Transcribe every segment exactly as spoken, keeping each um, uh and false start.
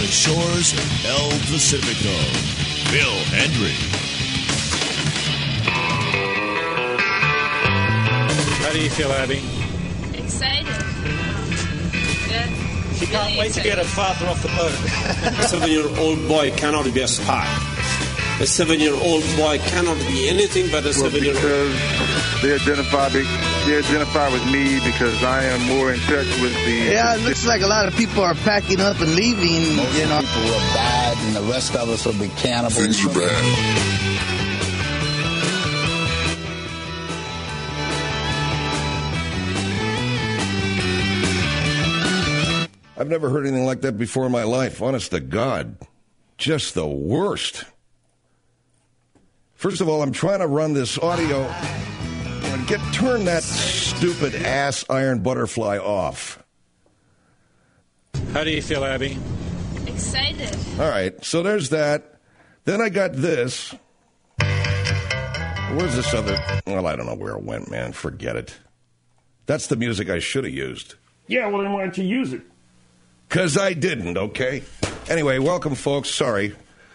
the shores of El Pacifico, Phil Hendrie. How do you feel, Abby? Excited. Yeah. She can't really wait excited. to get her father off the boat. A seven-year-old boy cannot be a spy. A seven-year-old boy cannot be anything but a well, seven-year-old. Because they identify, they identify with me because I am more in touch with the... Yeah, it looks like a lot of people are packing up and leaving. Most you know. people will die, and the rest of us will be cannibals. Things are bad. I've never heard anything like that before in my life. Honest to God. Just the worst. First of all, I'm trying to run this audio and get turn that stupid ass iron butterfly off. How do you feel, Abby? Excited. All right, so there's that. Then I got this. Where's this other? Well, I don't know where it went, man. Forget it. That's the music I should have used. Yeah, well, then why don't you use it? Because I didn't, okay? Anyway, welcome, folks. Sorry.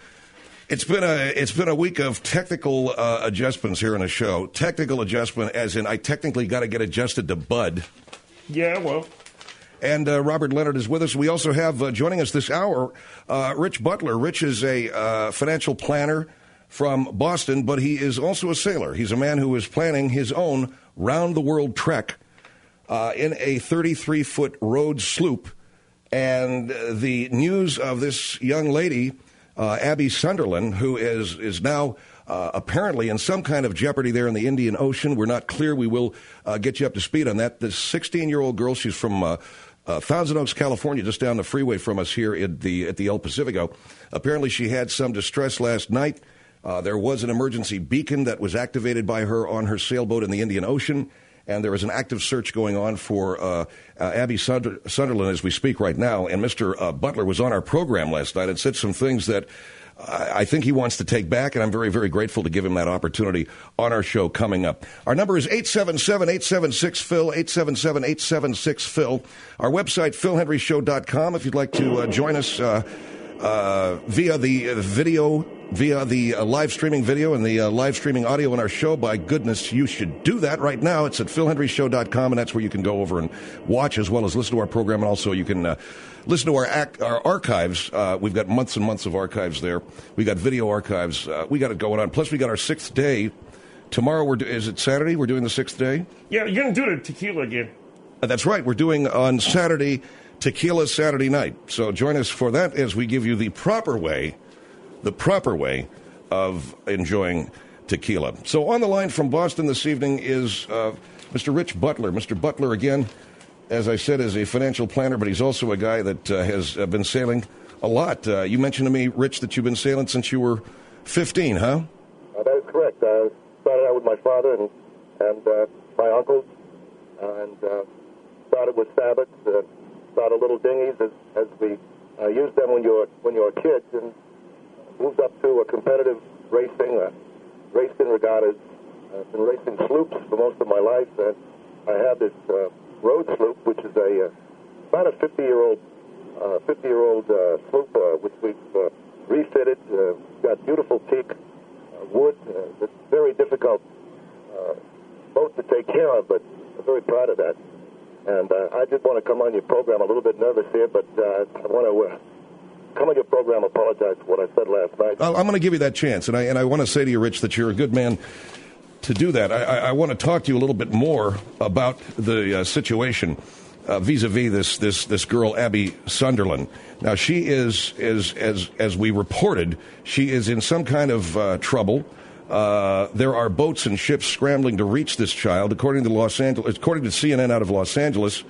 It's been a it's been a week of technical uh, adjustments here on the show. Technical adjustment as in I technically got to get adjusted to Bud. Yeah, well. And uh, Robert Leonard is with us. We also have uh, joining us this hour, uh, Rich Butler. Rich is a uh, financial planner from Boston, but he is also a sailor. He's a man who is planning his own round-the-world trek uh, in a thirty-three foot Rhodes sloop. And the news of this young lady, uh, Abby Sunderland, who is is now uh, apparently in some kind of jeopardy there in the Indian Ocean. We're not clear. We will uh, get you up to speed on that. This sixteen-year-old girl, she's from uh, uh, Thousand Oaks, California, just down the freeway from us here at the at the El Pacifico. Apparently, she had some distress last night. Uh, there was an emergency beacon that was activated by her on her sailboat in the Indian Ocean. And there is an active search going on for uh, uh, Abby Sunder- Sunderland as we speak right now. And Mister Uh, Butler was on our program last night and said some things that I-, I think he wants to take back, and I'm very, very grateful to give him that opportunity on our show coming up. Our number is eight seven seven, eight seven six, P H I L, eight seven seven, eight seven six, P H I L. Our website, phil hendrie show dot com, if you'd like to uh, join us uh, uh, via the uh, video via the uh, live streaming video and the uh, live streaming audio on our show. By goodness, you should do that right now. It's at phil hendrie show dot com, and that's where you can go over and watch as well as listen to our program. And also you can uh, listen to our, ac- our archives. Uh, we've got months and months of archives there. We got video archives. Uh, we got it going on. Plus, we got our sixth day. Tomorrow, we're do- is it Saturday? We're doing the sixth day? Yeah, you're going to do the tequila again. Uh, that's right. We're doing on Saturday, Tequila Saturday night. So join us for that as we give you the proper way the proper way of enjoying tequila. So on the line from Boston this evening is uh, Mister Rich Butler. Mister Butler, again, as I said, is a financial planner, but he's also a guy that uh, has uh, been sailing a lot. Uh, you mentioned to me, Rich, that you've been sailing since you were fifteen, huh? Uh, that is correct. I started out with my father and, and uh, my uncles, uh, and uh, started with sabots, uh, started little dinghies as, as we uh, used them when you're, when you're kids, and moved up to a competitive racing, uh, raced in regattas. I've been racing sloops for most of my life, and I have this uh, Rhodes sloop, which is a uh, about a fifty-year-old uh, fifty-year-old uh, sloop, uh, which we've uh, refitted. Uh, got beautiful teak uh, wood. Uh, it's very difficult uh, boat to take care of, but I'm very proud of that. And uh, I did want to come on your program. A little bit nervous here, but uh, I want to. Uh, Come on your program, apologize for what I said last night. I'm going to give you that chance, and I and I want to say to you, Rich, that you're a good man to do that. I, I, I want to talk to you a little bit more about the uh, situation uh, vis-a-vis this this this girl, Abby Sunderland. Now, she is, is as as we reported, she is in some kind of uh, trouble. Uh, there are boats and ships scrambling to reach this child, according to Los Angeles, according to C N N out of Los Angeles.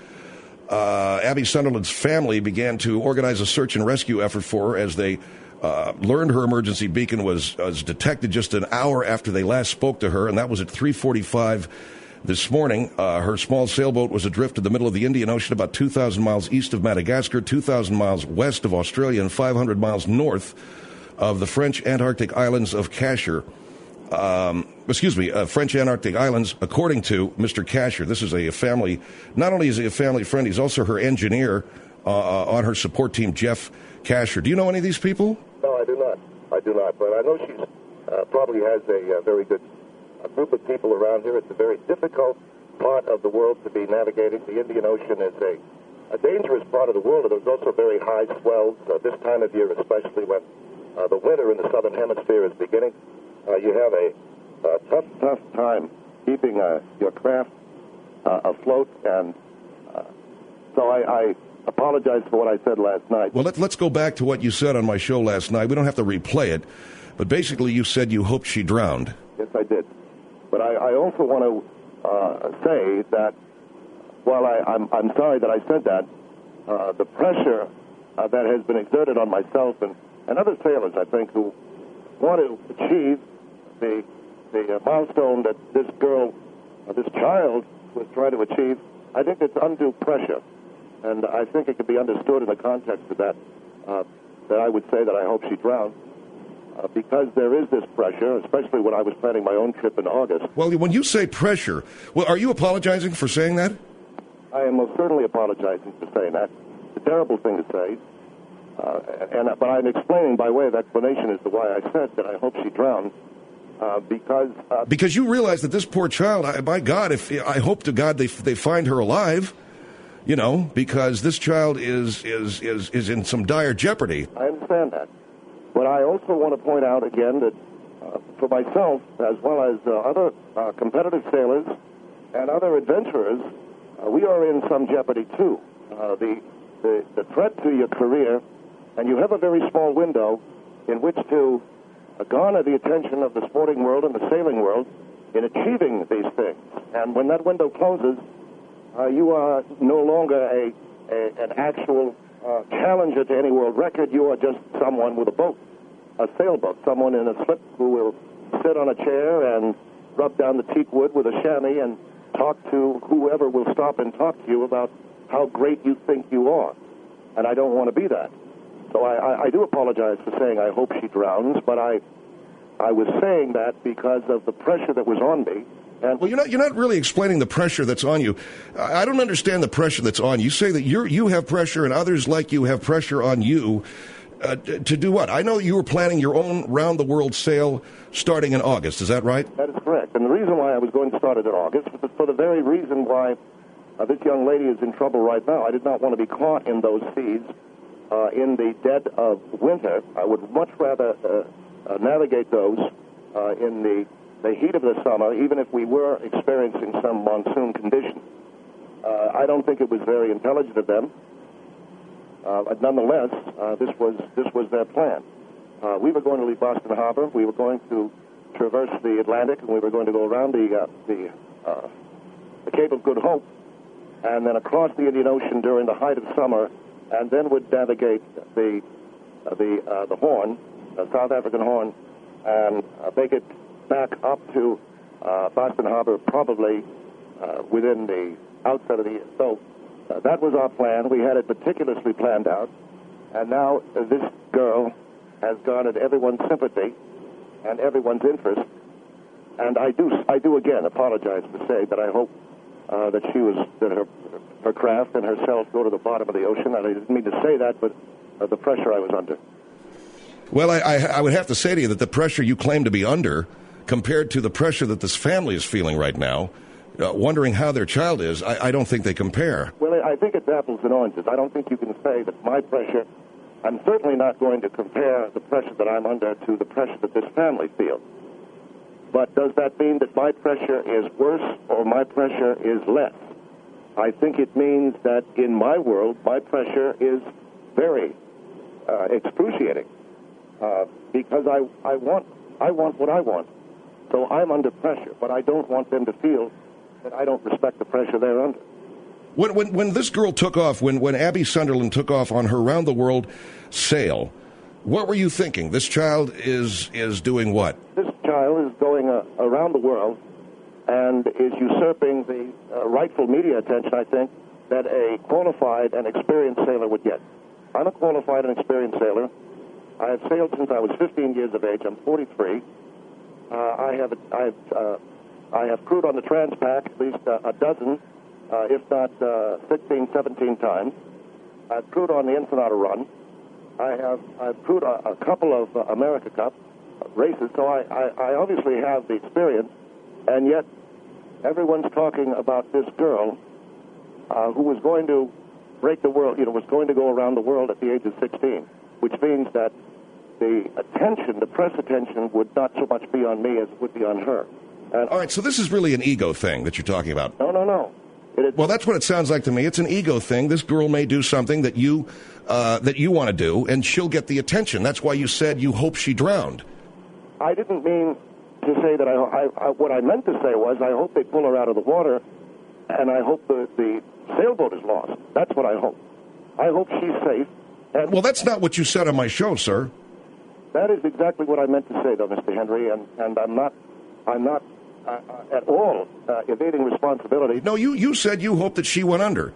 Uh, Abby Sunderland's family began to organize a search and rescue effort for her as they uh, learned her emergency beacon was, was detected just an hour after they last spoke to her, and that was at three forty-five this morning. Uh, her small sailboat was adrift in the middle of the Indian Ocean, about two thousand miles east of Madagascar, two thousand miles west of Australia, and five hundred miles north of the French Antarctic islands of Casher. Um, excuse me, uh, French Antarctic Islands, according to Mister Casher. This is a family, not only is he a family friend, he's also her engineer uh, on her support team, Jeff Casher. Do you know any of these people? No, I do not. I do not. But I know she uh, probably has a uh, very good a group of people around here. It's a very difficult part of the world to be navigating. The Indian Ocean is a, a dangerous part of the world. There's also very high swells uh, this time of year, especially when uh, the winter in the southern hemisphere is beginning. Uh, you have a, a tough, tough time keeping uh, your craft uh, afloat. And uh, so I, I apologize for what I said last night. Well, let, let's go back to what you said on my show last night. We don't have to replay it, but basically you said you hoped she drowned. Yes, I did. But I, I also want to uh, say that while I, I'm, I'm sorry that I said that, uh, the pressure uh, that has been exerted on myself and, and other sailors, I think, who want to achieve the, the uh, milestone that this girl, uh, this child was trying to achieve, I think it's undue pressure. And I think it can be understood in the context of that, uh, that I would say that I hope she drowned. Uh, because there is this pressure, especially when I was planning my own trip in August. Well, when you say pressure, well, are you apologizing for saying that? I am most certainly apologizing for saying that. It's a terrible thing to say. Uh, and But I'm explaining by way of explanation as to why I said that I hope she drowned. Uh, because... Uh, because you realize that this poor child, I, by God, if I hope to God they they find her alive, you know, because this child is, is, is, is in some dire jeopardy. I understand that. But I also want to point out again that uh, for myself, as well as uh, other uh, competitive sailors and other adventurers, uh, we are in some jeopardy too. Uh, the, the the threat to your career, and you have a very small window in which to uh, garner the attention of the sporting world and the sailing world in achieving these things. And when that window closes, uh, you are no longer a, a an actual Uh, challenger to any world record. You are just someone with a boat, a sailboat, someone in a slip who will sit on a chair and rub down the teak wood with a chamois and talk to whoever will stop and talk to you about how great you think you are. And I don't want to be that. So I, I, I do apologize for saying I hope she drowns, but I, I was saying that because of the pressure that was on me. And well, you're not, you're not really explaining the pressure that's on you. I don't understand the pressure that's on you. You say that you're, you have pressure and others like you have pressure on you uh, to do what? I know you were planning your own round-the-world sail starting in August. Is that right? That is correct. And the reason why I was going to start it in August was for the very reason why uh, this young lady is in trouble right now. I did not want to be caught in those seas uh, in the dead of winter. I would much rather uh, uh, navigate those uh, in the the heat of the summer, even if we were experiencing some monsoon condition. Uh, I don't think it was very intelligent of them. Uh, but nonetheless, uh, this was this was their plan. Uh, we were going to leave Boston Harbor. We were going to traverse the Atlantic, and we were going to go around the uh, the, uh, the Cape of Good Hope, and then across the Indian Ocean during the height of summer, and then would navigate the uh, the uh, the Horn, the South African Horn, and uh, make it back up to uh, Boston Harbor, probably uh, within the outset of the year. So uh, that was our plan. We had it meticulously planned out. And now uh, this girl has garnered everyone's sympathy and everyone's interest. And I do, I do again apologize to say that I hope uh, that she was, that her, her craft and herself go to the bottom of the ocean. And I didn't mean to say that, but uh, the pressure I was under. Well, I, I, I would have to say to you that the pressure you claim to be under, compared to the pressure that this family is feeling right now, uh, wondering how their child is, I, I don't think they compare. Well, I think it's apples and oranges. I don't think you can say that my pressure, I'm certainly not going to compare the pressure that I'm under to the pressure that this family feels. But does that mean that my pressure is worse or my pressure is less? I think it means that in my world, my pressure is very uh, excruciating uh, because I, I want I want what I want. So I'm under pressure, but I don't want them to feel that I don't respect the pressure they're under. When when, when this girl took off, when, when Abby Sunderland took off on her round-the-world sail, what were you thinking? This child is is doing what? This child is going uh, around the world and is usurping the uh, rightful media attention, I think, that a qualified and experienced sailor would get. I'm a qualified and experienced sailor. I have sailed since I was fifteen years of age. I'm forty-three. Uh, I have I have uh, I have crewed on the Transpac at least uh, a dozen, uh, if not uh, sixteen, seventeen times. I've crewed on the Ensenada Run. I have I've crewed a, a couple of uh, America Cup races, so I, I, I obviously have the experience, and yet everyone's talking about this girl uh, who was going to break the world, you know, was going to go around the world at the age of sixteen, which means that the attention, the press attention, would not so much be on me as it would be on her. And all right, so this is really an ego thing that you're talking about. No, no, no. It is, well, that's what it sounds like to me. It's an ego thing. This girl may do something that you uh, that you want to do, and she'll get the attention. That's why you said you hope she drowned. I didn't mean to say that. I, I, I what I meant to say was I hope they pull her out of the water, and I hope the, the sailboat is lost. That's what I hope. I hope she's safe. And well, that's not what you said on my show, sir. That is exactly what I meant to say, though, Mister Henry, and, and I'm not, I'm not uh, at all uh, evading responsibility. No, you, you said you hoped that she went under.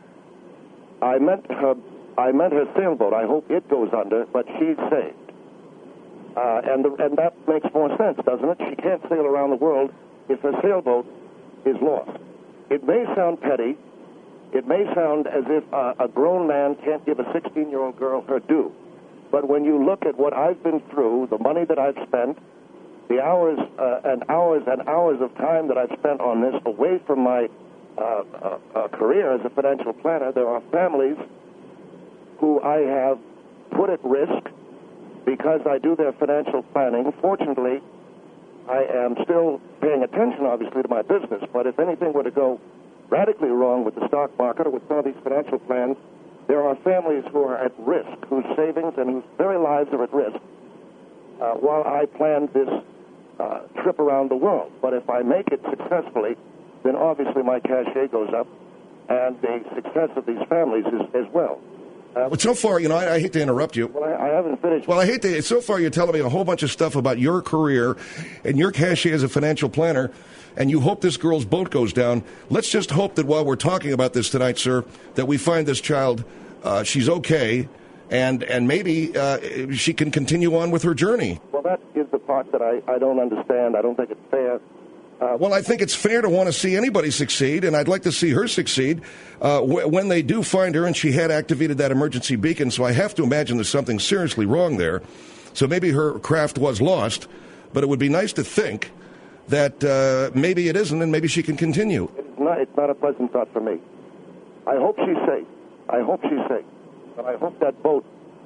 I meant her. I meant her sailboat. I hope it goes under, but she's saved. Uh, and the, and that makes more sense, doesn't it? She can't sail around the world if her sailboat is lost. It may sound petty. It may sound as if uh, a grown man can't give a sixteen-year-old girl her due. But when you look at what I've been through, the money that I've spent, the hours uh, and hours and hours of time that I've spent on this away from my uh, uh, uh, career as a financial planner, there are families who I have put at risk because I do their financial planning. Fortunately, I am still paying attention, obviously, to my business. But if anything were to go radically wrong with the stock market or with some of these financial plans, there are families who are at risk, whose savings and whose very lives are at risk uh, while I plan this uh, trip around the world. But if I make it successfully, then obviously my cachet goes up, and the success of these families is as well. Uh, but so far, you know, I, I hate to interrupt you. Well, I, I haven't finished. Well, I hate to. So far, you're telling me a whole bunch of stuff about your career and your cachet as a financial planner, and you hope this girl's boat goes down. Let's just hope that while we're talking about this tonight, sir, that we find this child, uh, she's okay, and and maybe uh, she can continue on with her journey. Well, that is the part that I, I don't understand. I don't think it's fair. Uh, well, I think it's fair to want to see anybody succeed, and I'd like to see her succeed uh, w- when they do find her, and she had activated that emergency beacon, so I have to imagine there's something seriously wrong there. So maybe her craft was lost, but it would be nice to think that uh, maybe it isn't, and maybe she can continue. It's not, it's not a pleasant thought for me. I hope she's safe. I hope she's safe. But I hope that boat,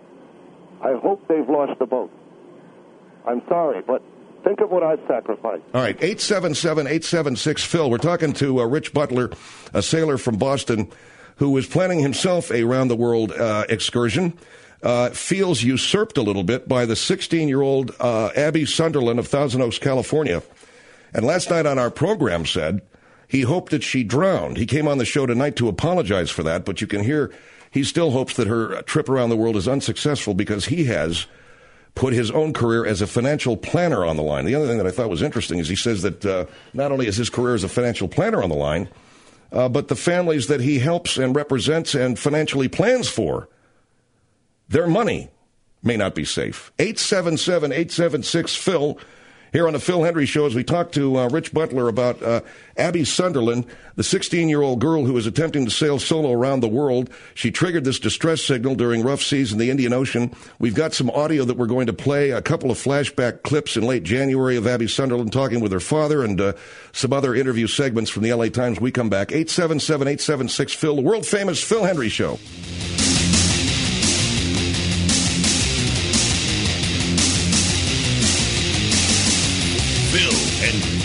I hope they've lost the boat. I'm sorry, but think of what I've sacrificed. All right, eight seven seven, eight seven six, Phil. We're talking to uh, Rich Butler, a sailor from Boston, who is planning himself a round-the-world uh, excursion. Uh, feels usurped a little bit by the sixteen-year-old uh, Abby Sunderland of Thousand Oaks, California. And last night on our program said he hoped that she drowned. He came on the show tonight to apologize for that, but you can hear he still hopes that her trip around the world is unsuccessful because he has put his own career as a financial planner on the line. The other thing that I thought was interesting is he says that uh, not only is his career as a financial planner on the line, uh, but the families that he helps and represents and financially plans for, their money may not be safe. eight seven seven, eight seven six, Phil. Here on the Phil Hendry Show, as we talk to uh, Rich Butler about uh, Abby Sunderland, the sixteen-year-old girl who is attempting to sail solo around the world. She triggered this distress signal during rough seas in the Indian Ocean. We've got some audio that we're going to play, a couple of flashback clips in late January of Abby Sunderland talking with her father, and uh, some other interview segments from the L A Times. We come back. eight seven seven, eight seven six, Phil, the world-famous Phil Hendry Show. Phil Hendry.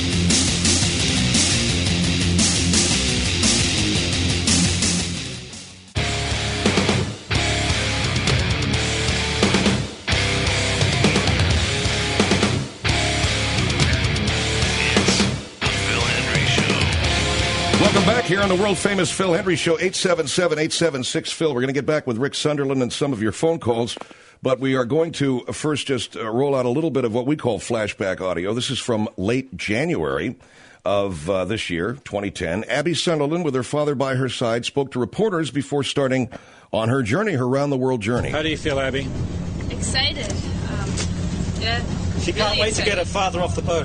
Welcome back here on the world-famous Phil Hendry Show, eight seven seven, eight seven six, Phil. We're going to get back with Rick Sunderland and some of your phone calls, but we are going to first just uh, roll out a little bit of what we call flashback audio. This is from late January of uh, this year, twenty ten. Abby Sunderland, with her father by her side, spoke to reporters before starting on her journey, her round-the-world journey. How do you feel, Abby? Excited. Um, yeah. She really can't wait excited. to get her father off the boat.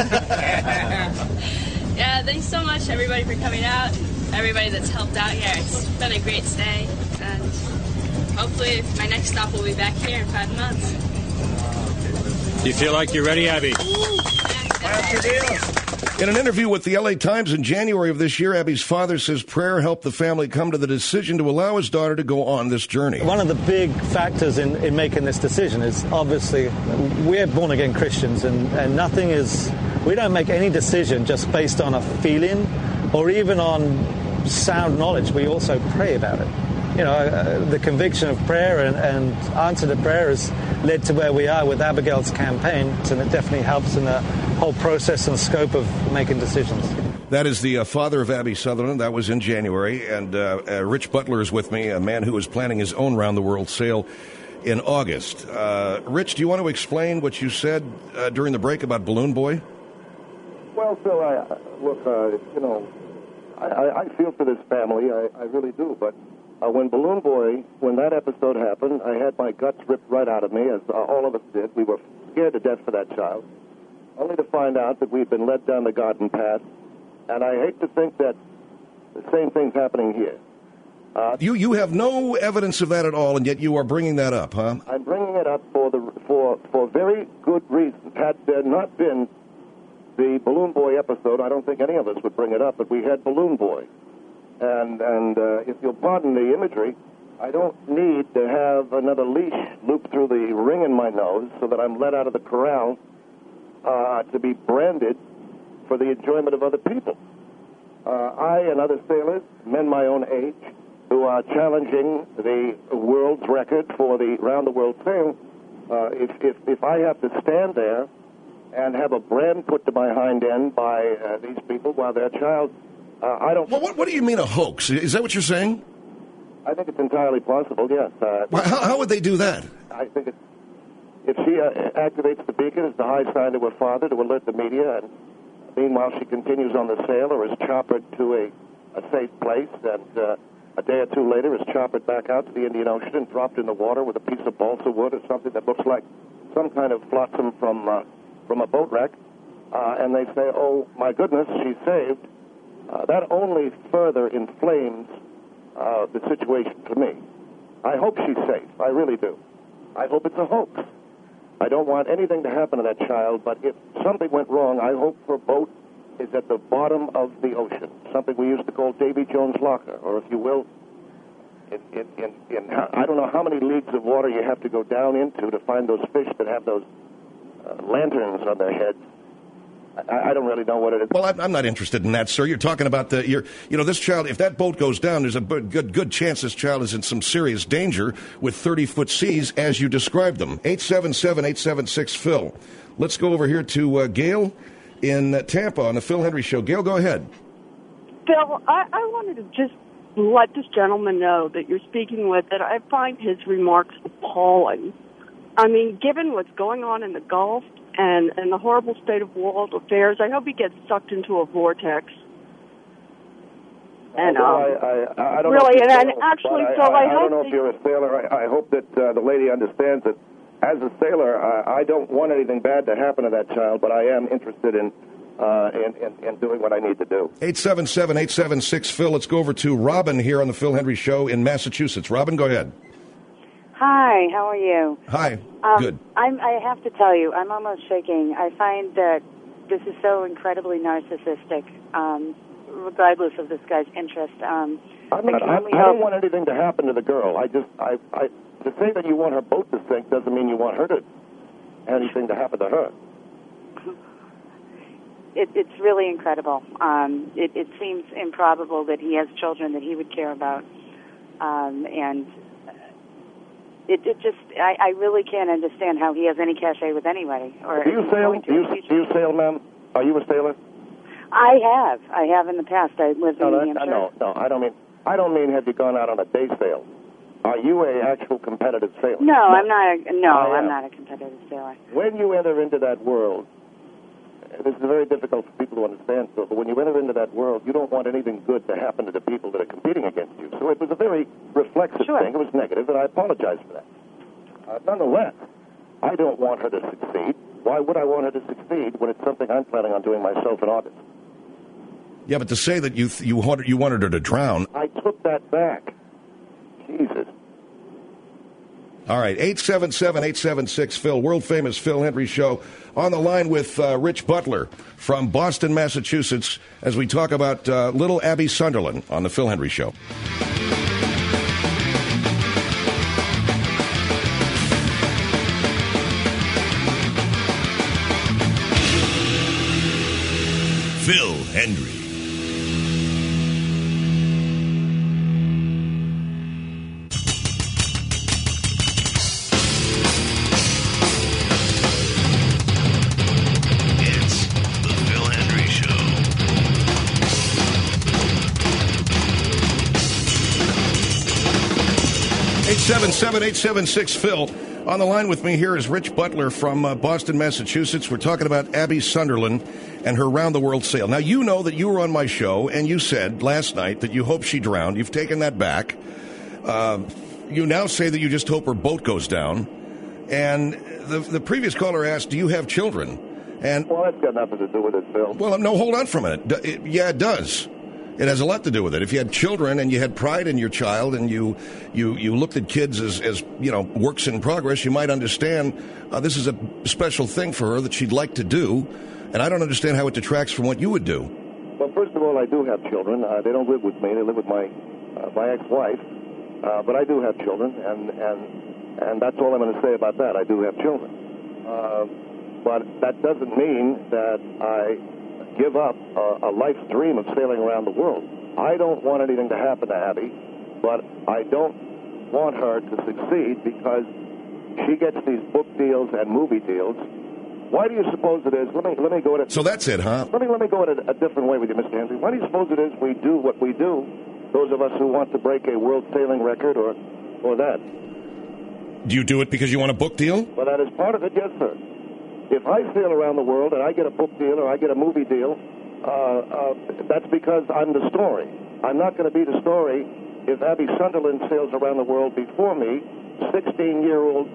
Yeah, thanks so much, everybody, for coming out. Everybody that's helped out here. It's been a great stay. And hopefully my next stop will be back here in five months. Do you feel like you're ready, Abby? In an interview with the L A Times in January of this year, Abby's father says prayer helped the family come to the decision to allow his daughter to go on this journey. One of the big factors in, in making this decision is obviously we're born-again Christians, and, and nothing is, we don't make any decision just based on a feeling or even on sound knowledge. We also pray about it. You know, uh, the conviction of prayer and, and answer to prayer has led to where we are with Abigail's campaign, and it definitely helps in the whole process and scope of making decisions. That is the uh, father of Abby Sutherland. That was in January. And uh, uh, Rich Butler is with me, a man who is planning his own round-the-world sale in August. Uh, Rich, do you want to explain what you said uh, during the break about Balloon Boy? Well, Phil, I, look, uh, you know, I, I feel for this family. I, I really do. But uh, when Balloon Boy, when that episode happened, I had my guts ripped right out of me, as uh, all of us did. We were scared to death for that child, only to find out that we've been led down the garden path. And I hate to think that the same thing's happening here. Uh, you you have no evidence of that at all, and yet you are bringing that up, huh? I'm bringing it up for the for for very good reasons. Had there not been the Balloon Boy episode, I don't think any of us would bring it up, but we had Balloon Boy. And, and uh, if you'll pardon the imagery, I don't need to have another leash looped through the ring in my nose so that I'm let out of the corral uh, to be branded for the enjoyment of other people. Uh, I and other sailors, men my own age, who are challenging the world's record for the round-the-world sail, uh, if, if, if I have to stand there and have a brand put to my hind end by uh, these people while their child, uh, I don't... Well, what, what do you mean a hoax? Is that what you're saying? I think it's entirely possible, yes. Uh, well, how, how would they do that? I think it's, if she uh, activates the beacon as the high sign to her father to alert the media, and meanwhile she continues on the sail or is choppered to a, a safe place, and uh, a day or two later is choppered back out to the Indian Ocean and dropped in the water with a piece of balsa wood or something that looks like some kind of flotsam from uh, from a boat wreck, uh, and they say, oh, my goodness, she's saved. Uh, that only further inflames uh, the situation for me. I hope she's safe. I really do. I hope it's a hoax. I don't want anything to happen to that child, but if something went wrong, I hope her boat is at the bottom of the ocean, something we used to call Davy Jones' locker, or if you will, in, in, in, in I don't know how many leagues of water you have to go down into to find those fish that have those uh, lanterns on their heads. I, I don't really know what it is. Well, I'm, I'm not interested in that, sir. You're talking about the, you're, you know, this child, if that boat goes down, there's a good, good chance this child is in some serious danger with thirty-foot seas as you described them. eight seven seven, eight seven six, Phil. Let's go over here to uh, Gail in uh, Tampa on the Phil Hendry Show. Gail, go ahead. Phil, I, I wanted to just let this gentleman know that you're speaking with that I find his remarks appalling. I mean, given what's going on in the Gulf and, and the horrible state of world affairs, I hope he gets sucked into a vortex. And well, um, I, I, I don't really, know and, and sailor, actually, I, so I, I, I hope don't know if you're a sailor. I, I hope that uh, the lady understands that as a sailor, I, I don't want anything bad to happen to that child, but I am interested in uh, in, in, in doing what I need to do. eight seven seven, eight seven six, Phil. Let's go over to Robin here on the Phil Hendry Show in Massachusetts. Robin, go ahead. Hi, how are you? Hi, um, good. I'm, I have to tell you, I'm almost shaking. I find that this is so incredibly narcissistic, um, regardless of this guy's interest. Um, I'm not, I, I don't want anything to happen to the girl. I just, I, I, to say that you want her boat to sink doesn't mean you want her to, anything to happen to her. It, it's really incredible. Um, it, it seems improbable that he has children that he would care about, um, and it, it just, I, I really can't understand how he has any cachet with anybody. Or do you sail? Do you, do you sail, ma'am? Are you a sailor? I have. I have in the past. I lived no, in that, New Hampshire. No, no, I don't mean. I don't mean have you gone out on a day sail. Are you a actual competitive sailor? No, no. I'm not. A, no, I I'm am. not a competitive sailor. When you enter into that world, this is very difficult for people to understand, Phil, but when you enter into that world, you don't want anything good to happen to the people that are competing against you. So it was a very reflexive sure. thing. It was negative, and I apologize for that. Uh, nonetheless, I don't want her to succeed. Why would I want her to succeed when it's something I'm planning on doing myself in August? Yeah, but to say that you th- you wanted you wanted her to drown. I took that back. Jesus. All right, eight seven seven, eight seven six, Phil, world-famous Phil Hendrie Show. On the line with uh, Rich Butler from Boston, Massachusetts, as we talk about uh, little Abby Sunderland on the Phil Hendrie Show. Phil Hendrie. It's the Phil Hendrie Show. eight seven seven, eight seven six, Phil. On the line with me here is Rich Butler from uh, Boston, Massachusetts. We're talking about Abby Sunderland and her round-the-world sail. Now, you know that you were on my show, and you said last night that you hope she drowned. You've taken that back. Uh, you now say that you just hope her boat goes down. And the, the previous caller asked, do you have children? And Well, that's got nothing to do with it, Phil. Well, no, hold on for a minute. D- it, yeah, it does. It has a lot to do with it. If you had children and you had pride in your child and you you, you looked at kids as, as, you know, works in progress, you might understand uh, this is a special thing for her that she'd like to do. And I don't understand how it detracts from what you would do. Well, first of all, I do have children. Uh, they don't live with me. They live with my uh, my ex-wife. Uh, but I do have children, and, and, and that's all I'm going to say about that. I do have children. Uh, but that doesn't mean that I give up a, a life's dream of sailing around the world. I don't want anything to happen to Abby, but I don't want her to succeed because she gets these book deals and movie deals. Why do you suppose it is? Let me let me go at it. So that's it, huh? Let me let me go at it a different way with you, Mister Hendrie. Why do you suppose it is we do what we do? Those of us who want to break a world sailing record, or or that. Do you do it because you want a book deal? Well, that is part of it, yes, sir. If I sail around the world and I get a book deal or I get a movie deal, uh, uh, that's because I'm the story. I'm not going to be the story if Abby Sunderland sails around the world before me, sixteen-year-old.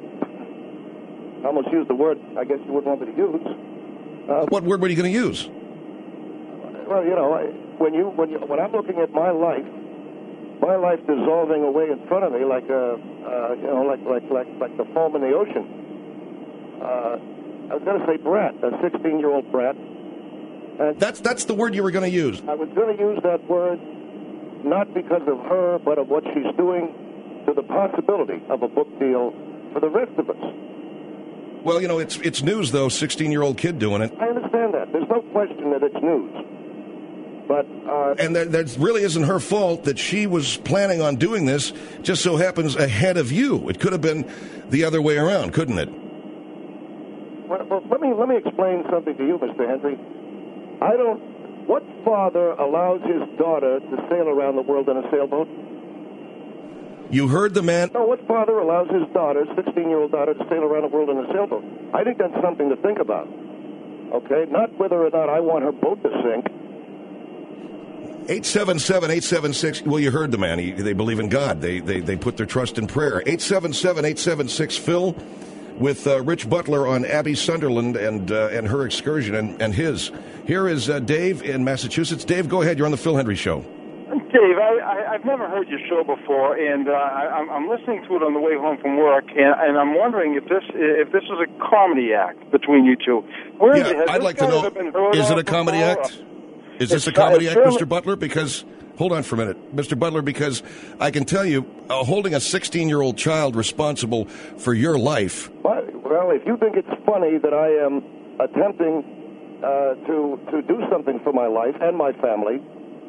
I almost used the word I guess you wouldn't want me to use. Uh, what word were you going to use? Well, you know, I, when you when you, when I'm looking at my life, my life dissolving away in front of me like a uh, you know like like like like the foam in the ocean. Uh, I was going to say brat, a sixteen-year-old brat. And that's that's the word you were going to use. I was going to use that word not because of her, but of what she's doing to the possibility of a book deal for the rest of us. Well, you know, it's it's news, though, sixteen-year-old kid doing it. I understand that. There's no question that it's news. But uh, and that, that really isn't her fault that she was planning on doing this, just so happens ahead of you. It could have been the other way around, couldn't it? Well, well, let me let me explain something to you, Mister Hendrie. I don't... What father allows his daughter to sail around the world in a sailboat? You heard the man... No, what father allows his daughter, sixteen-year-old daughter, to sail around the world in a sailboat? I think that's something to think about. Okay? Not whether or not I want her boat to sink. eight seven seven, eight seven six, well, you heard the man. He, they believe in God. They, they they put their trust in prayer. eight seven seven, eight seven six, Phil, with uh, Rich Butler on Abby Sunderland and uh, and her excursion and, and his. Here is uh, Dave in Massachusetts. Dave, go ahead. You're on the Phil Hendrie Show. Dave, I, I, I've never heard your show before, and uh, I, I'm listening to it on the way home from work, and, and I'm wondering if this if this is a comedy act between you two. Where yeah, is it? I'd like to know, is it a comedy act? Is this a comedy act, Mister Butler? Because, hold on for a minute, Mister Butler, because I can tell you, uh, holding a sixteen-year-old child responsible for your life. Well, if you think it's funny that I am attempting uh, to to do something for my life and my family,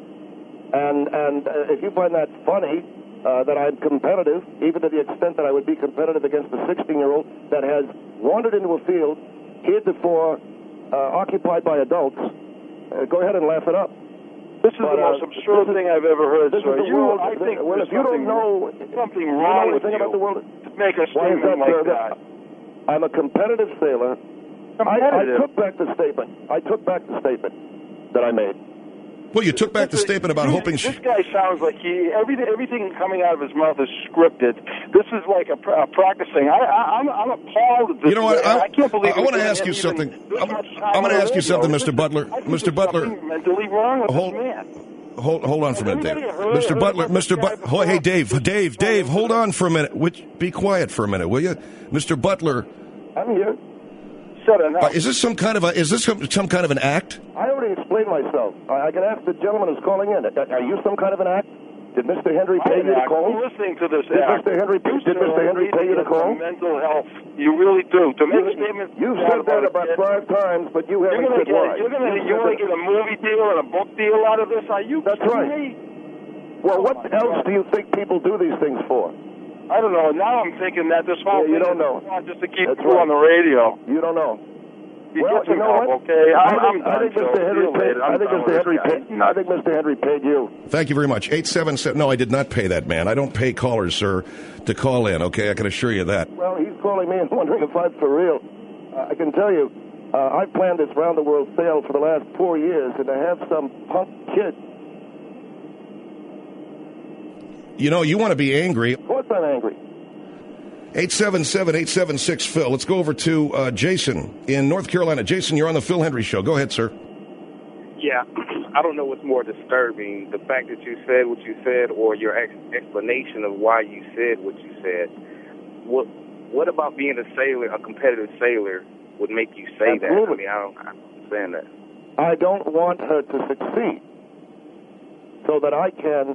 and and uh, if you find that funny, uh, that I'm competitive, even to the extent that I would be competitive against a sixteen-year-old that has wandered into a field heretofore uh, occupied by adults, uh, go ahead and laugh it up. This is but, the most uh, absurd thing I've ever heard, this sir. Is the You, world, I think well, there's if you don't know something you wrong know with you about the world, to make a why is statement that, like uh, that. I'm a competitive sailor. Competitive. I, I took back the statement. I took back the statement that I made. Well, you took back the statement about this, hoping this she... guy sounds like he everything everything coming out of his mouth is scripted. This is like a, a practicing. I, I, I'm, I'm appalled at this. You know what? I, I can't believe. I, I want to ask you something. I'm, I'm going to ask you something, Mister Butler. Mister Butler. Mentally wrong with hold, this man. hold hold on for a minute, Dave. Mister Butler, Mister But, oh, hey, Dave, Dave, Dave, hold on for a minute. Which, be quiet for a minute, will you, Mister Butler? I'm here. Shut it Uh, is this some kind of a? Is this some, some kind of an act? I already explained myself. I, I can ask the gentleman who's calling in. Are, are you some kind of an act? Did Mister Henry pay you to call? I'm listening to this Did act. Mister Henry, You did Mister Henry pay you to call? Mental health. You really do. To make statements. You've said that about five times, but you haven't said why. You're going to you wanna get a movie deal and a book deal out of this? Are you? That's right. Well, what else do you think people do these things for? I don't know. Now I'm thinking that this whole Yeah, you thing don't is know. just to keep That's you right. on the radio. You don't know. You Well, get you some know help, what? okay? I I'm, think, I'm I done, think Joe. Mister Henry See you paid. later. I'm I think done Mister with Henry this guy. paid. I think Mister Henry paid you. Thank you very much. Eight seven seven. No, I did not pay that man. I don't pay callers, sir, to call in. Okay, I can assure you that. Well, he's calling me and wondering if I'm for real. Uh, I can tell you, uh, I've planned this round the world sale for the last four years, and to have some punk kid. You know, you want to be angry. Of course, I'm angry. eight seven seven, eight seven six, Phil. Let's go over to uh, Jason in North Carolina. Jason, you're on the Phil Hendry Show. Go ahead, sir. Yeah, I don't know what's more disturbing, the fact that you said what you said or your ex- explanation of why you said what you said. What What about being a sailor, a competitive sailor, would make you say that? I mean, I don't, I don't understand that. I don't want her to succeed so that I can.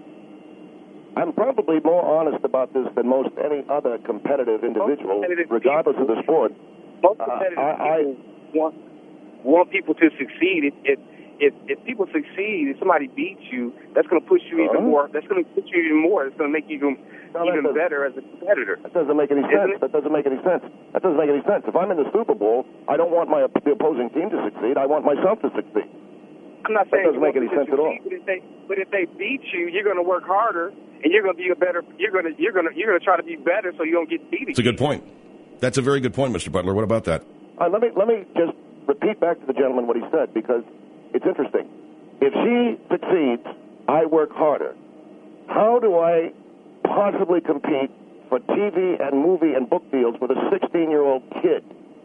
I'm probably more honest about this than most any other competitive individual, regardless of the sport. Most Uh, competitive I- people want, want people to succeed. If, if, if, if people succeed, if somebody beats you, that's going to push you even Uh-huh. more. That's going to push you even more. It's going to make you even, No, that even doesn't- better as a competitor. That doesn't make any Isn't sense. it? That doesn't make any sense. That doesn't make any sense. If I'm in the Super Bowl, I don't want my the opposing team to succeed. I want myself to succeed. I'm not That saying doesn't you make want any them sense to at all. succeed, But if they, but if they beat you, you're going to work harder, and you're going to be a better. You're going to you're going to you're going to try to be better, so you don't get beat. It's a good point. That's a very good point, Mister Butler. What about that? Uh, let me let me just repeat back to the gentleman what he said, because it's interesting. If she succeeds, I work harder. How do I possibly compete for T V and movie and book deals with a sixteen-year-old kid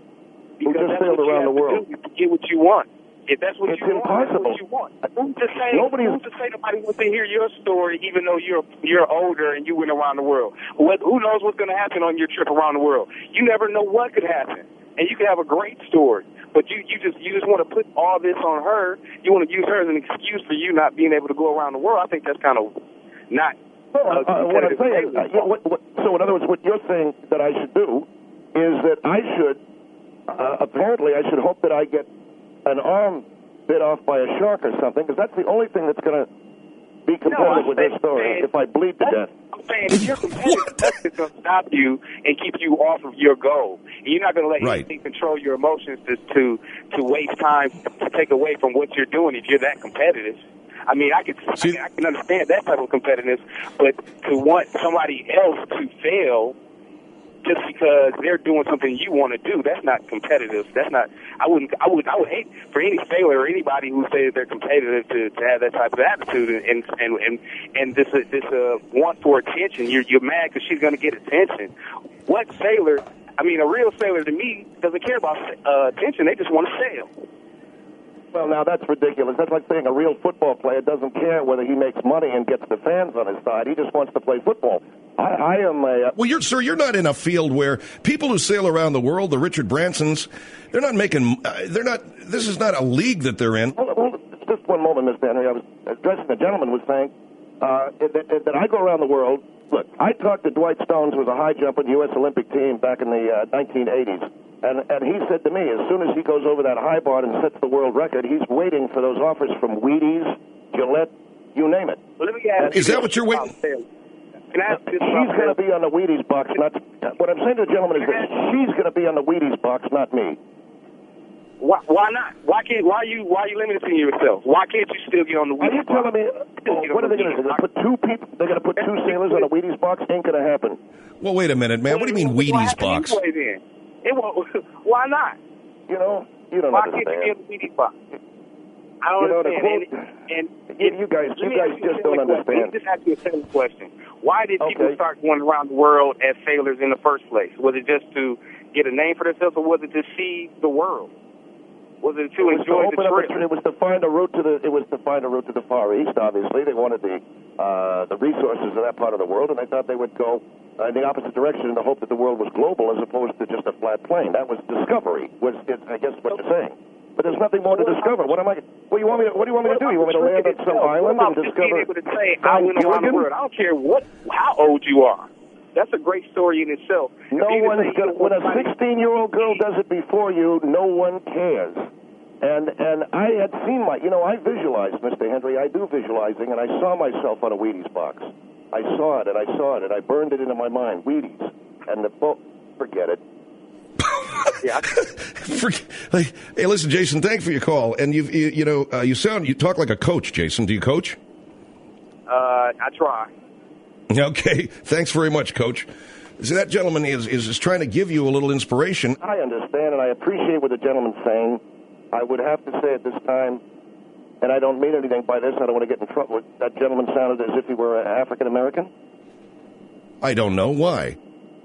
who Because just that's sailed what you around have the to world? do to get what you want. If that's what It's you impossible. want, that's what you want. Who's to say? Nobody's- Who's to say nobody wants to hear your story, even though you're you're older and you went around the world? What, who knows what's going to happen on your trip around the world? You never know what could happen, and you could have a great story. But you, you just you just want to put all this on her. You want to use her as an excuse for you not being able to go around the world. I think that's kind of not. Well, uh, uh, what I'm competitive saying, uh, yeah, what, what, so in other words, what you're saying that I should do is that I should, uh, apparently, I should hope that I get an arm bit off by a shark or something, because that's the only thing that's going to be competitive I'm with this saying- story. saying- If I bleed to death. I'm saying if you're competitive, that's going to stop you and keep you off of your goal. And you're not going to let Right. anything control your emotions to, to to waste time to take away from what you're doing if you're that competitive. I mean, I can I can, I can understand that type of competitiveness, but to want somebody else to fail just because they're doing something you want to do, that's not competitive. That's not. I wouldn't. I would. I would hate for any sailor or anybody who says they're competitive to, to have that type of attitude and and and and this uh, this uh, want for attention. You're you're mad because she's going to get attention. What sailor? I mean, a real sailor to me doesn't care about uh, attention. They just want to sail. Well, now that's ridiculous. That's like saying a real football player doesn't care whether he makes money and gets the fans on his side. He just wants to play football. I, I am a... Uh, Well, you're, sir, you're not in a field where people who sail around the world, the Richard Bransons, they're not making, uh, they're not, this is not a league that they're in. Well, well, just one moment, Mister Henry. I was addressing the gentleman was saying uh, that, that I go around the world. Look, I talked to Dwight Stones, who was a high jumper in the U S Olympic team back in the uh, nineteen eighties. And, and he said to me, as soon as he goes over that high bar and sets the world record, he's waiting for those offers from Wheaties, Gillette, you name it. Well, let me ask Is you that what you're waiting? Can I ask this She's going to be on the Wheaties box, not... What I'm saying to the gentleman is that she's going to be on the Wheaties box, not me. Why, why not? Why can't? Why you? Why you limiting yourself? Why can't you still get on the Are you Wheaties box? telling me... Oh, what are they going to do? They're going to put two people... They're going to put two sailors on the Wheaties box? Ain't going to happen. Well, wait a minute, man. What do you mean Wheaties box? Anyway, then? It won't, why not? You know, you don't why understand. Why can't you be on the Wheaties box? I don't You know, the understand. quote- and, and, You, you guys, let you me guys ask you a just don't silly question. understand. Let me just ask you a simple question. Why did people Okay. start going around the world as sailors in the first place? Was it just to get a name for themselves, or was it to see the world? Was it to It was enjoy to open the up trip? a, it was to find a route to the. It was to find a route to the Far East. Obviously, they wanted the uh, the resources of that part of the world, and they thought they would go uh, in the opposite direction in the hope that the world was global as opposed to just a flat plane. That was discovery. Was it, I guess what you're saying? But there's nothing more to discover. What am I? What do you want me? To, what do you want me to do? You want me to land on some island and Just discover? being able to say I went around the world. I don't care what how old you are. That's a great story in itself. No one's gonna. When a sixteen-year-old girl does it before you, no one cares. And and I had seen my, you know, I visualized, Mister Henry. I do visualizing, and I saw myself on a Wheaties box. I saw it, and I saw it, and I burned it into my mind. Wheaties, and the bo- forget it. Yeah. Hey, listen, Jason. Thanks for your call. And you've, you, you know, uh, you sound, you talk like a coach, Jason. Do you coach? Uh, I try. Okay. Thanks very much, Coach. So that gentleman is, is is trying to give you a little inspiration. I understand, and I appreciate what the gentleman's saying. I would have to say at this time, and I don't mean anything by this, I don't want to get in trouble. That gentleman sounded as if he were African American. I don't know. Why?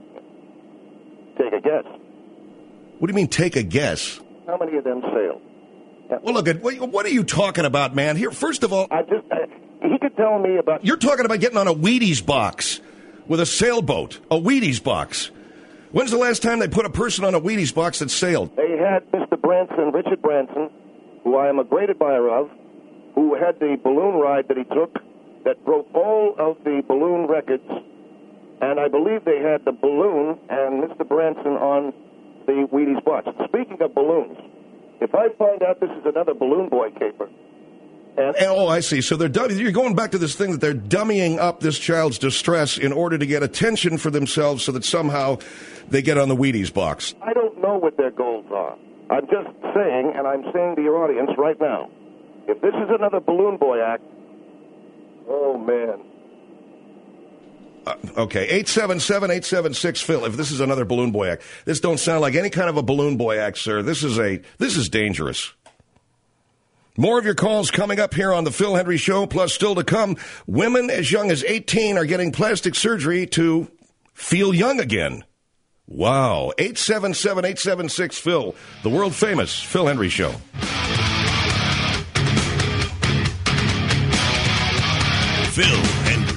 Take a guess. What do you mean, take a guess? How many of them sailed? Well, look, at, what are you talking about, man? Here, first of all, I just uh, he could tell me about. You're talking about getting on a Wheaties box with a sailboat, a Wheaties box. When's the last time they put a person on a Wheaties box that sailed? They had Mister Branson, Richard Branson, who I am a great admirer of, who had the balloon ride that he took that broke all of the balloon records, and I believe they had the balloon and Mister Branson on the Wheaties box. Speaking of balloons, if I find out this is another balloon boy caper, and oh, I see. So they're dumb- you're going back to this thing that they're dummying up this child's distress in order to get attention for themselves so that somehow they get on the Wheaties box. I don't know what their goals are. I'm just saying, and I'm saying to your audience right now, if this is another balloon boy act, oh, man. Uh, okay, eight seven seven, eight seven six, Phil, if this is another balloon boy act. This don't sound like any kind of a balloon boy act, sir. This is a this is dangerous. More of your calls coming up here on the Phil Hendry Show, plus still to come. Women as young as eighteen are getting plastic surgery to feel young again. Wow. eight seven seven, eight seven six, Phil, the world-famous Phil Hendry Show. Phil Hendry.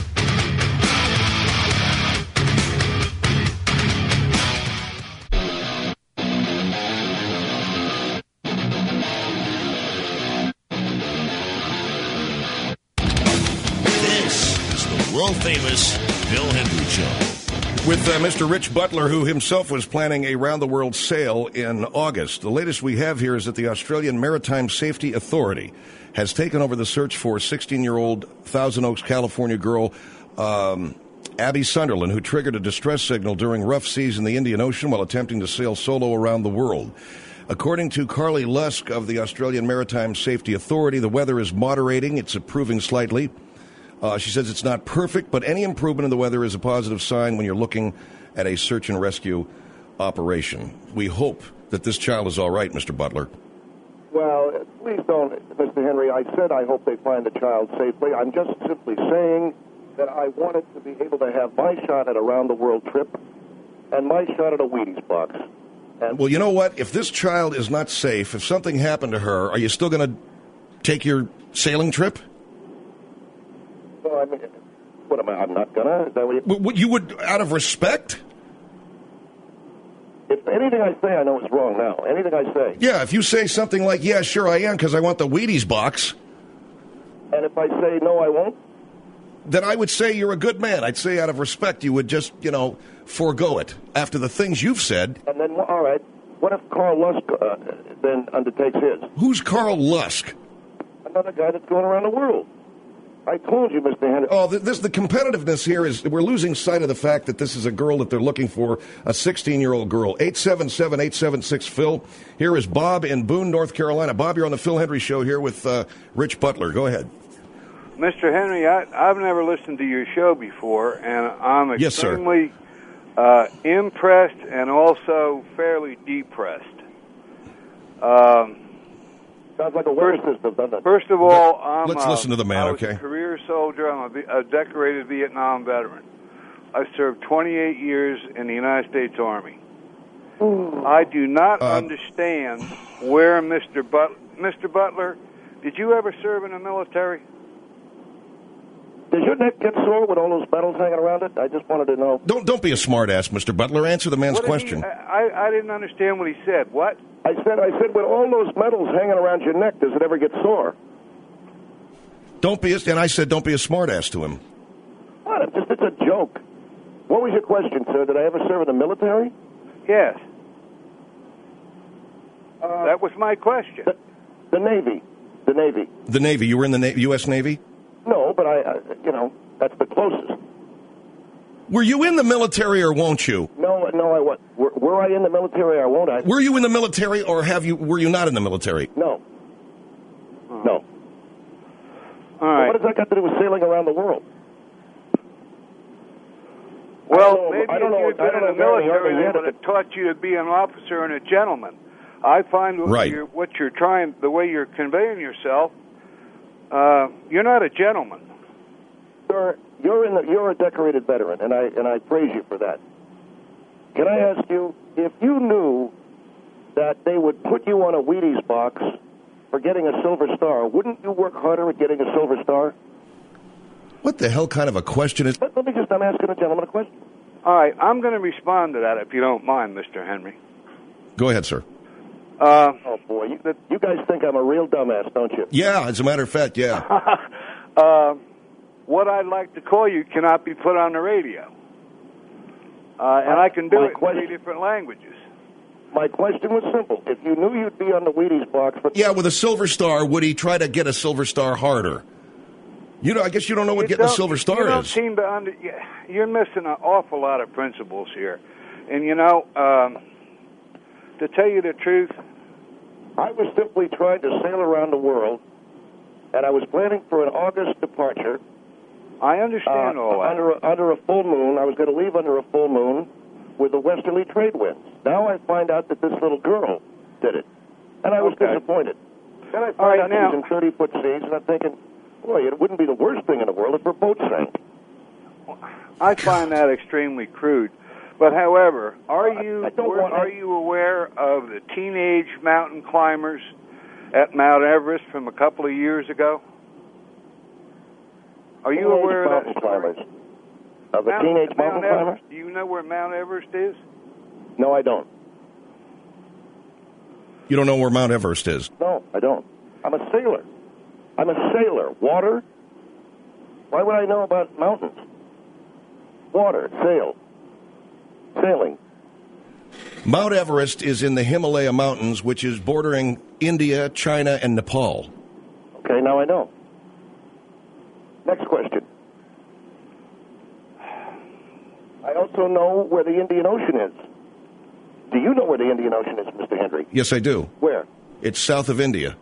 World-famous Phil Hendry Show. With uh, Mister Rich Butler, who himself was planning a round-the-world sail in August. The latest we have here is that the Australian Maritime Safety Authority has taken over the search for sixteen-year-old Thousand Oaks, California girl um, Abby Sunderland, who triggered a distress signal during rough seas in the Indian Ocean while attempting to sail solo around the world. According to Carly Lusk of the Australian Maritime Safety Authority, the weather is moderating. It's improving slightly. Uh, she says it's not perfect, but any improvement in the weather is a positive sign when you're looking at a search and rescue operation. We hope that this child is all right, Mister Butler. Well, please don't, Mister Henry. I said I hope they find the child safely. I'm just simply saying that I wanted to be able to have my shot at a round-the-world trip and my shot at a Wheaties box. And well, you know what? If this child is not safe, if something happened to her, are you still going to take your sailing trip? Well, I mean, what am I? I'm not gonna. Is that what you... Well, you would, out of respect? If anything I say, I know it's wrong now. Anything I say. Yeah, if you say something like, yeah, sure I am, because I want the Wheaties box. And if I say, no, I won't? Then I would say you're a good man. I'd say out of respect, you would just, you know, forego it after the things you've said. And then, all right, what if Carl Lusk uh, then undertakes his? Who's Carl Lusk? Another guy that's going around the world. I told you, Mister Henry. Oh, this the competitiveness here is we're losing sight of the fact that this is a girl that they're looking for, a sixteen-year-old girl. eight seven seven, eight seven six, Phil. Here is Bob in Boone, North Carolina. Bob, you're on the Phil Hendry Show here with uh, Rich Butler. Go ahead. Mister Henry, I, I've never listened to your show before, and I'm extremely yes, sir. uh, impressed and also fairly depressed. Um, Sounds like a weather system, doesn't it? First of all, I'm Let's a, listen to the man, I was okay? a career soldier. I'm a, a decorated Vietnam veteran. I served twenty-eight years in the United States Army. I do not Uh, understand where Mister But Mister Butler, did you ever serve in the military? Does your neck get sore with all those medals hanging around it? I just wanted to know. Don't don't be a smartass, Mister Butler. Answer the man's What did question. He, I, I didn't understand what he said. What? I said, I said, with all those medals hanging around your neck, does it ever get sore? Don't be a, and I said don't be a smartass to him. What? It's just it's a joke. What was your question, sir? Did I ever serve in the military? Yes. Uh, that was my question. The, the Navy. The Navy. The Navy. You were in the Na- U S Navy? No, but I, I, you know, that's the closest. Were you in the military or won't you? No, no, I was. Were, were I in the military or won't I? Were you in the military or have you? Were you not in the military? No. No. All right. What does that got to do with sailing around the world? Well, maybe I don't if know, you'd I been don't in the know if military, I they had would have taught you to be an officer and a gentleman. I find what, Right. you're, what you're trying, the way you're conveying yourself, uh, you're not a gentleman. Sir, you're in the, you're a decorated veteran, and I and I praise you for that. Can I ask you, if you knew that they would put you on a Wheaties box for getting a silver star, wouldn't you work harder at getting a silver star? What the hell kind of a question is? Let, let me just, I'm asking a gentleman a question. All right, I'm going to respond to that if you don't mind, Mister Henry. Go ahead, sir. Uh, oh, boy, you, you guys think I'm a real dumbass, don't you? Yeah, as a matter of fact, yeah. uh, what I'd like to call you cannot be put on the radio. Uh, and I can do My it in question- three different languages. My question was simple. If you knew you'd be on the Wheaties box... But Yeah, with a silver star, would he try to get a silver star harder? You know, I guess you don't know what You getting a don't- silver you star don't is. Seem to under, you're missing an awful lot of principles here. And, you know, um, to tell you the truth... I was simply trying to sail around the world, and I was planning for an August departure. I understand uh, all that. Under a, under a full moon. I was going to leave under a full moon with the westerly trade winds. Now I find out that this little girl did it, and I was Okay. disappointed. Then I All find right, out now- she was in thirty-foot seas, and I'm thinking, boy, it wouldn't be the worst thing in the world if her boat sank. I find that extremely crude. But, however, are you I don't were- want- are you aware of the teenage mountain climbers at Mount Everest from a couple of years ago? Are you Teenage aware of mountain that story? climbers. Of the Mount- teenage Mount mountain climbers? Everest. Do you know where Mount Everest is? No, I don't. You don't know where Mount Everest is? No, I don't. I'm a sailor. I'm a sailor. Water? Why would I know about mountains? Water, sail. Sailing. Mount Everest is in the Himalaya Mountains, which is bordering India, China, and Nepal. Okay, now I know. Next question. I also know where the Indian Ocean is. Do you know where the Indian Ocean is, Mister Henry? Yes, I do. Where? It's south of India.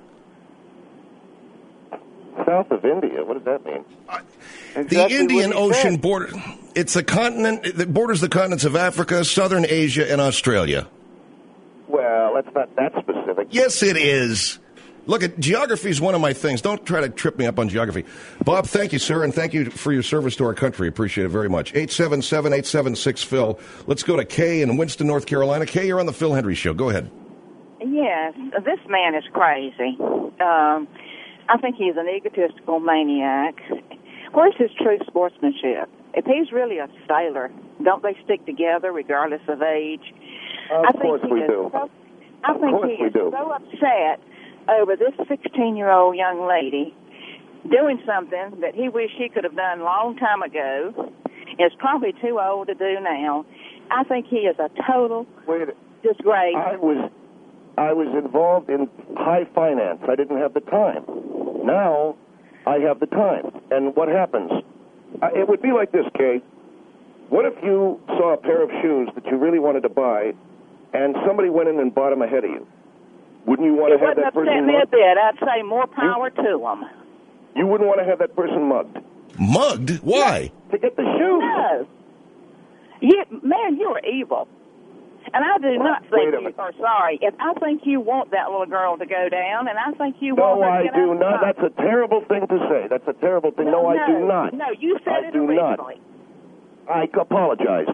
South of India? What does that mean? Exactly The Indian what he Ocean said. border, it's a continent that borders the continents of Africa, southern Asia, and Australia. Well, that's not that specific. Yes, it is. Look, at geography is one of my things. Don't try to trip me up on geography. Bob, thank you, sir, and thank you for your service to our country. Appreciate it very much. eight seven seven, eight seven six, Phil. Let's go to Kay in Winston, North Carolina. Kay, you're on the Phil Hendry Show. Go ahead. Yes, this man is crazy. Um, I think he's an egotistical maniac. Where's his true sportsmanship? If he's really a sailor, don't they stick together regardless of age? Of I think course he we is do. So, I Of think course he we is do. so upset over this sixteen-year-old young lady doing something that he wished he could have done a long time ago. Is probably too old to do now. I think he is a total Wait, disgrace. I was, I was involved in high finance. I didn't have the time. Now, I have the time. And what happens? I, it would be like this, Kay. What if you saw a pair of shoes that you really wanted to buy, and somebody went in and bought them ahead of you? Wouldn't you want It to have wouldn't that upset person me a mugged? bit. I'd say more power to them. You wouldn't want to have that person mugged. Mugged? Why? To get the shoes. No. You, man, you are evil. And I do not Wait think a you minute. are sorry. If I think you want that little girl to go down, and I think you No, want her I to get do out not. the That's a terrible thing to say. That's a terrible thing. No, I do not. No, you said I it do not. originally. I apologized.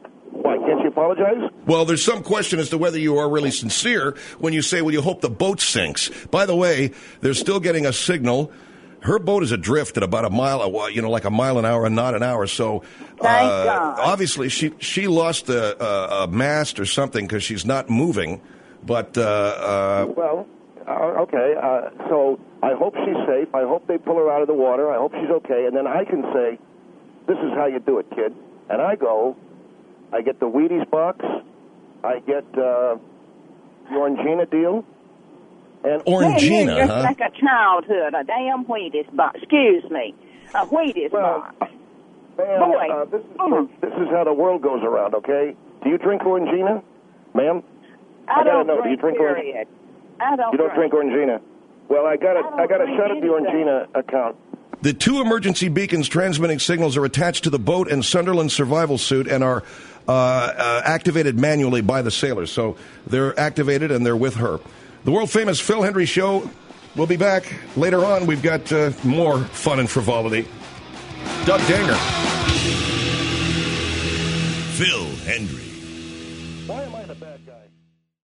Why, can't she apologize? Well, there's some question as to whether you are really sincere when you say, well, you hope the boat sinks. By the way, they're still getting a signal. Her boat is adrift at about a mile, you know, like a mile an hour and not an hour. So Thank uh, God. obviously she she lost a, a, a mast or something because she's not moving. But, uh, uh, well, uh, okay. Uh, so I hope she's safe. I hope they pull her out of the water. I hope she's okay. And then I can say, this is how you do it, kid. And I go, I get the Wheaties box. I get uh, the Orangina deal. And Orangina, Just huh? like a childhood, a damn Wheaties box. Excuse me, a Wheaties Well, box. Ma'am, Boy. uh, this, is, Mm. this is how the world goes around, okay? Do you drink Orangina, ma'am? I, gotta don't know. drink, Do you drink Orangina? period. I don't You don't drink Orangina. Well, I got to I I got to don't shut up drink the anything. Orangina account. The two emergency beacons transmitting signals are attached to the boat and Sunderland survival suit and are uh, uh, activated manually by the sailors. So they're activated and they're with her. The world-famous Phil Hendry Show will be back later on. We've got uh, more fun and frivolity. Doug Danger. Phil Hendry. Why am I the bad guy?